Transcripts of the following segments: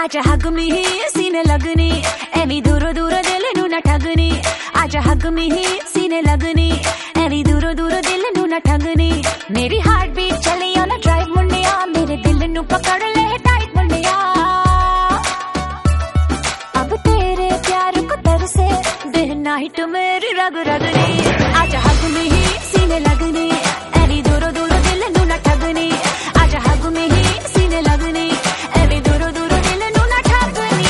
आजा हग में ही सीने लगनी, एवी दूरो दूरो दिल नू ना ठगनी। आजा हग में ही सीने लगनी, एवी दूरो दूरो दिल नू ना ठगनी। मेरी हार्ट बीट चली ऑन अ ड्राइव मुंडिया, मेरे दिल नू पकड़ ले टाइट मुंडिया। अब तेरे प्यार को तरसे दिन नाइट मेरी रग रगनी। आजा हग में ही सीने लगनी, एवी दूरो दूरो दिल नू ना ठगनी। आजा हग में ही सीने लगनी, एवी दूरो दूरो दिल नू ना ठगनी।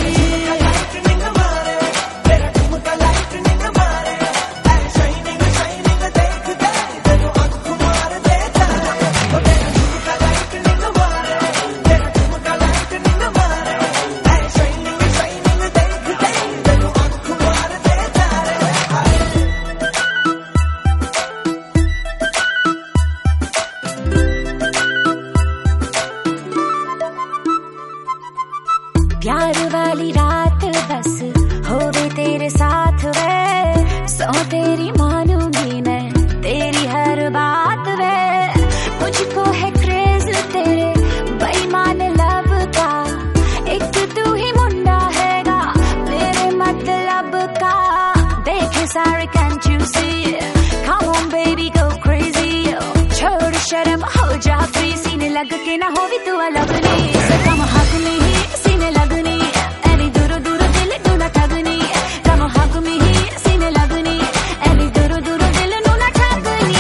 प्यार वाली रात बस होवे तेरे साथ वे, सौ तेरी मानूंगी मैं तेरी हर बात वे। मुझको है क्रेज तेरे बेईमान लव का, एक तू ही मुंडा हैगा मेरे मतलब का। देखे सारे can't you see, come on baby go crazy, छोड़ शर्म हो जा फ्री, सीने लग के ना होवी तू अलग नहीं। कम हक में ही सीने लगनी, एवी दूरो दूरो दिल नू ना ठगनी। कम हक में ही सीने लगनी, एवी दूरो दूरो दिल नू ना ठगनी।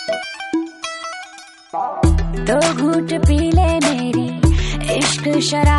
दो घूंट पी ले मेरी इश्क शराब